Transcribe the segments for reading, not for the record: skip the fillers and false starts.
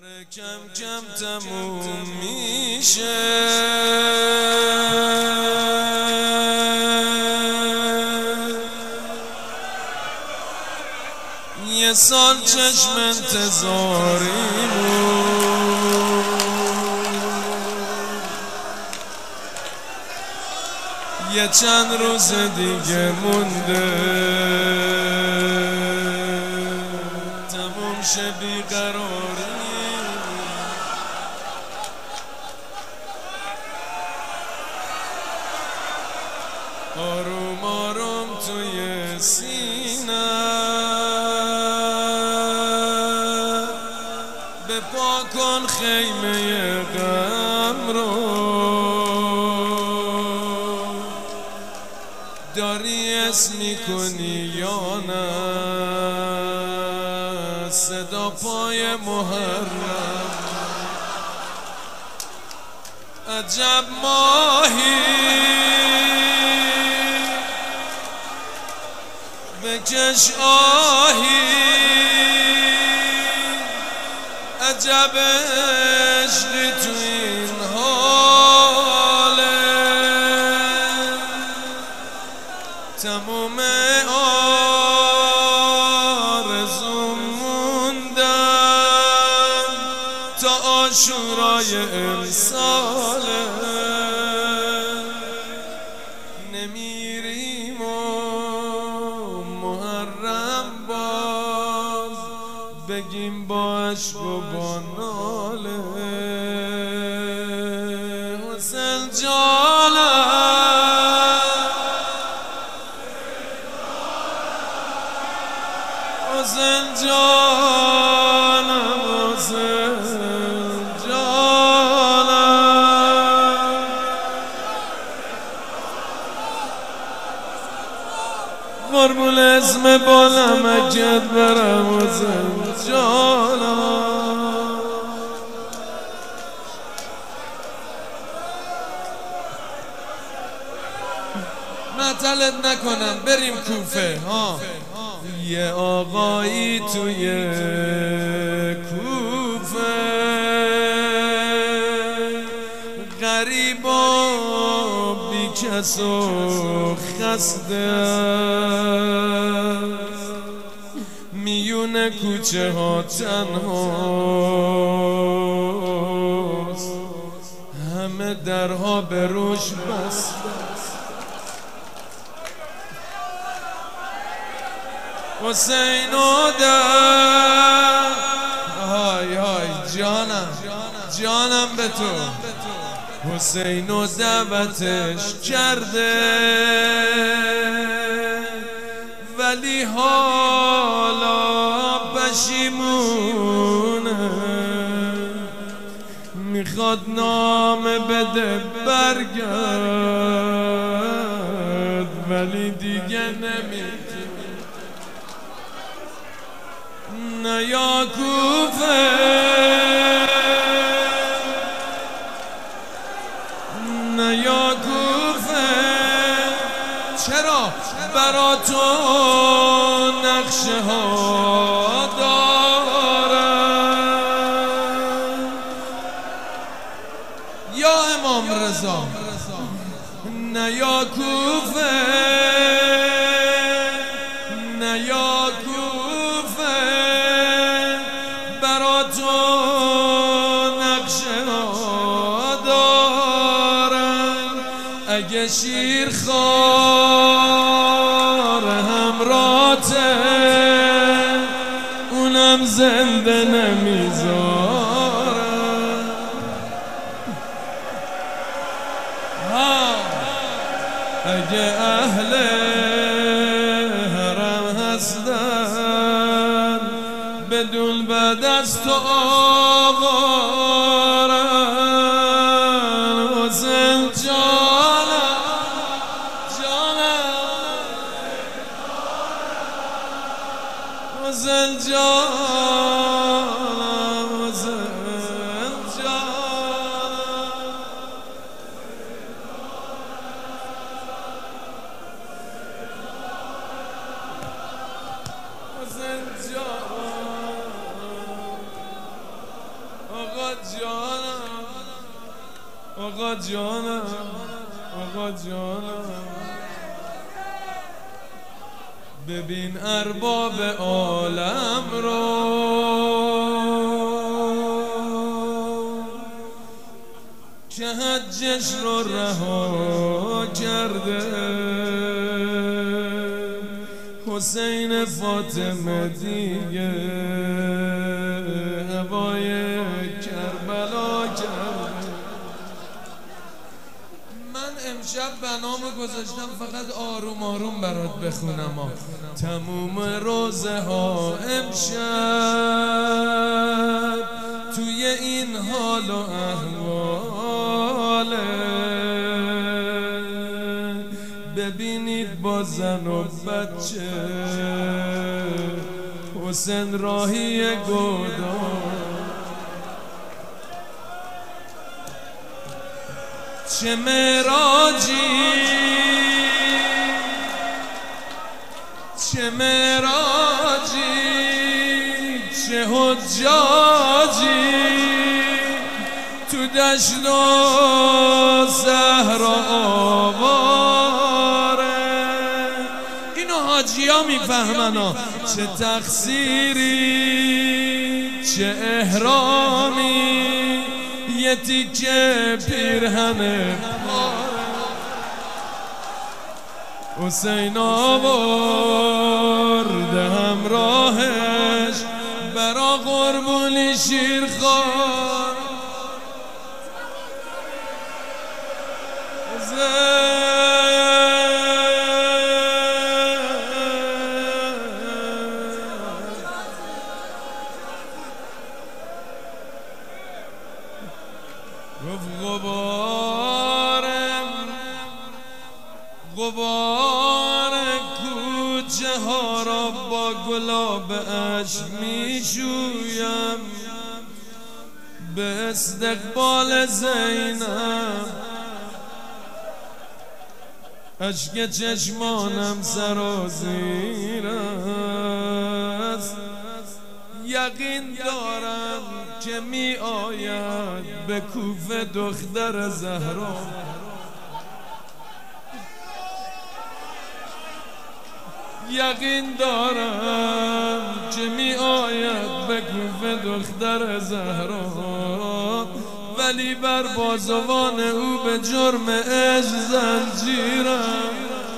داره کم کم تموم میشه. یه سال چشم انتظاریمون، یه چند روز دیگه مونده تموم شه بیقراری. آروم آروم توی سینه بپا کن خیمه غم رو، داری اسم میکنی یا نه صدا پای محرم. عجب ماهی بکش آهی، عجب عشقی تو این حاله. تموم آرزوم موندن تا عاشورای امساله. نمیریم و محرم باز بگیم با عشق و با ناله. حسین جانم، حسین جانم، حسین جانم. قربون اسم بالم اگت برم حسین جانم. معطلت نکنم بریم کوفه ها. یه آقایی توی کوفه غریب و بی کس و خسته، میون کوچه ها تنهاست، همه درها به روش بسته. حسین و در های های جانم جانم به تو. حسین و دعوتش کرده ولی حالا پشیمونه، میخواد نامه بده برگرد ولی دیگه نمیتونه. نه یا کوفه، نه یا کوفه، چرا برا تو نقشه ها دارم یا امام رضا. نه یا کوفه، نه یا کوفه، برا تو نقشه ها دارم. اگه شیرخوار همراته اونم زنده نمیذارم. اگه اهل حرم هستن بدون بعد از تو آوارن. حسین جانم جانم، حسین جانم، حسین جانم. حسین جانم آقا جانم آقا جانم آقا جانم ببین ارباب عالم رو که حجش رو رها کرده حسین فاطمه دیگه هوای کربلا کرده. من امشب بنامو گذاشتم فقط آروم آروم برات بخونم تموم روزه ها امشب توی این حال و احواله ببینید با زن و بچه حسین راهی گودان چه معراجی چه معراجی چه حجاجی تو دشت و صحرا آواره اینو حاجی ها میفهمن چه تقصیری چه احرامی یه تیکه پیرهن حسین آورده همراهش برا قربونی شیرخوار غبار کوچه ها را با گلاب اشک می شویم به استقبال زینب اشک چشمانم سرازیر است یقین دارم که می آید به کوفه دختر زهرا یقین دارم که می آید به کوفه دختر زهرا ولی بر بازوان او به جرم عشق زنجیرم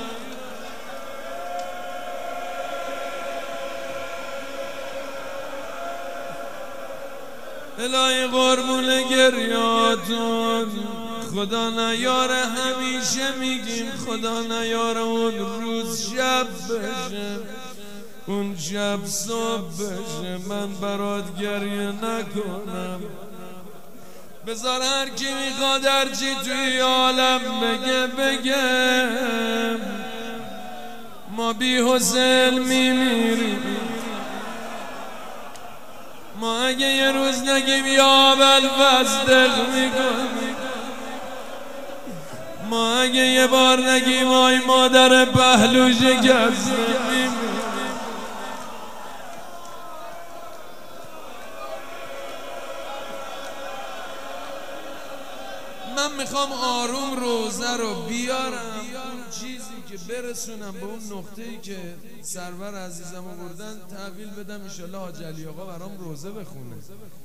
الهی قربون گریاتون خدا نیاره همیشه میگیم خدا نیاره اون روز شب بشه اون شب صبح بشه من برات گریه نکنم بذار هر کی میخواد هرچی توی عالم بگه ما بی حسین میمیریم ما اگه یه روز نگیم یا ابوالفضل میکنیم ما اگه یه بار نگیم آی مادر پهلو شکستیم من میخوام آروم روزه رو بیارم اون چیزی که برسونم به اون نقطه‌ای که سرور عزیزم آوردن تحویل بدم انشالله حاج علی آقا برام روزه بخونه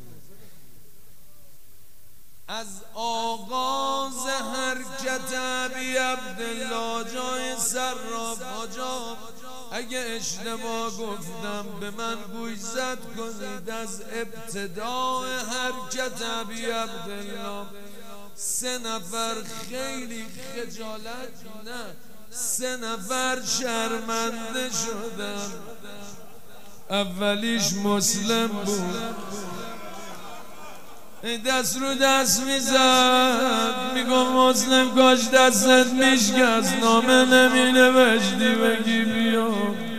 از آغاز حرکت ابی عبدالله جای صراف حاجا اگه اشتباه گفتم به من گوش زد کنید از ابتدای حرکت ابی عبدالله 3 نفر خیلی خجالت نه 3 نفر شرمنده شدن اولیش مسلم بود دست رو دست میزد میگم مسلم کاش دستت میشکست نامه نمی نوشتی بگی بیا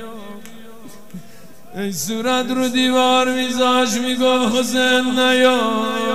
ای صورت رو دیوار میذاش میگم حسین نیا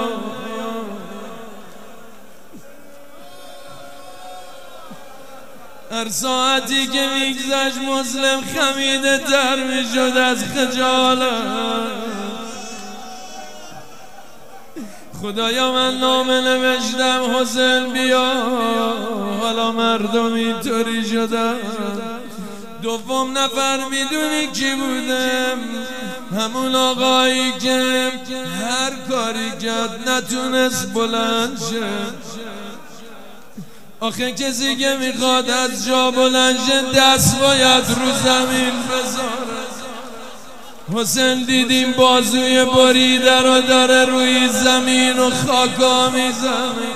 هر ساعتی که میگذشت مسلم خمیده تر میشد از خجالت خدایا من نامه نوشتم حسین بیا، حالا مردم اینطوری شدن. دوم نفر میدونی کی بودم؟ همون آقایی که هر کاری کرد نتونست بلند شه. آخه کسی که میخواد از جا بلند شه دست باید رو زمین بذاره. حسین دیدیم بازوی بریده رو داره روی زمین و خاکا میزنه.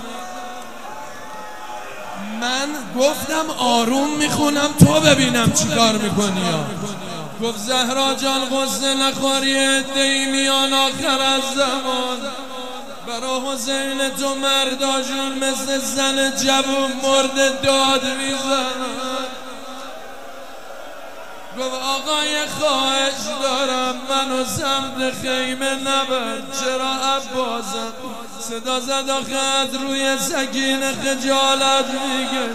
من گفتم آروم میخونم تو ببینم چی کار میکنی. گفت زهرا جان غصه نخوری، عده‌ای میان آخر از زمان برا حسین تو مرداشون مثل زن جوون مرده داد میزنن. گفت آقای خواهش دارم منو سمت خیمه نبر. چرا عباسم؟ صدا زد آخه روی سکینه خجالت میگه.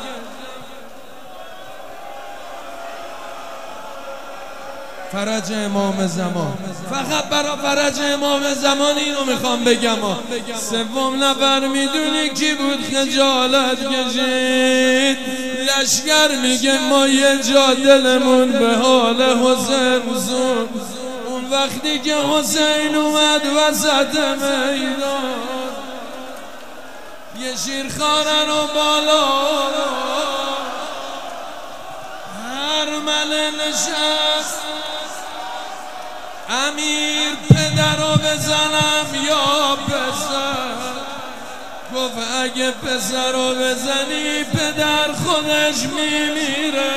فرج امام زمان، فقط برا فرج امام زمان اینو میخوام بگم. سوم نفر میدونی کی بود خجالت کشید؟ لشکر میگه ما یه جا دلمون به حال حسین زون. اون وقتی که حسین اومد وسط میدان، یه شیرخواره رو بالا هر مله نشست. امیر پدر رو بزنم یا پسر؟ گفت اگه پسر رو بزنی پدر خودش میمیره.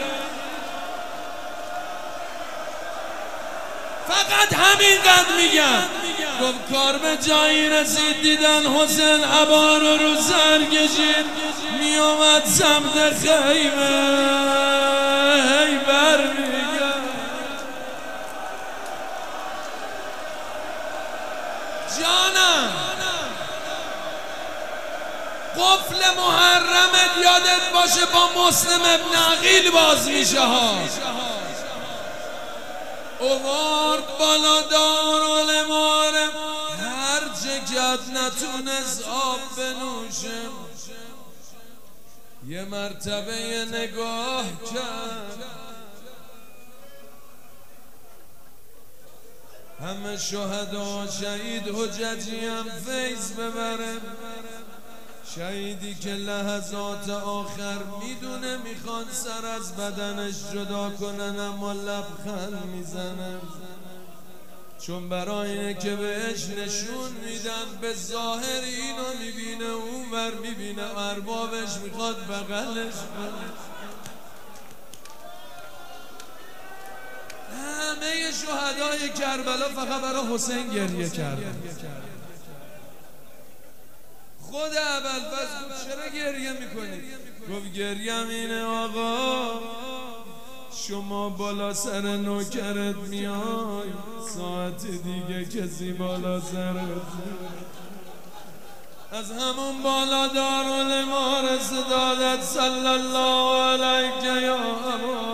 فقط همینقدر میگم. گفت کار به جایی رسید دیدن حسین عبا رو سر کشید میومد سمت خیمه. هی برمیگرد جانم. قفل محرمت یادت باشه با مسلم ابن عقیل باز میشه ها. اوارد بالا دارالمارم، هر جگت نتونست آب بنوشم. یه مرتبه نگاه کرد، همه شهدا شهید حججی هم فیض ببرم. شهیدی که لحظات آخر میدونه میخوان سر از بدنش جدا کنن اما لبخند میزنن، چون برای اینه که بهش نشون میدن به ظاهر اینو میبینه اون ور میبینه اربابش میخواد بغلش کنه. همه شهدای کربلا فقط برای حسین گریه کردن. خود ابوالفضل چرا گریه میکنی؟ گفت گریم اینه آقا شما بالا سر نوکرت میای، ساعت دیگه کسی بالا سرت. از همون بالا دارالمار صدادت صلی الله علیه یا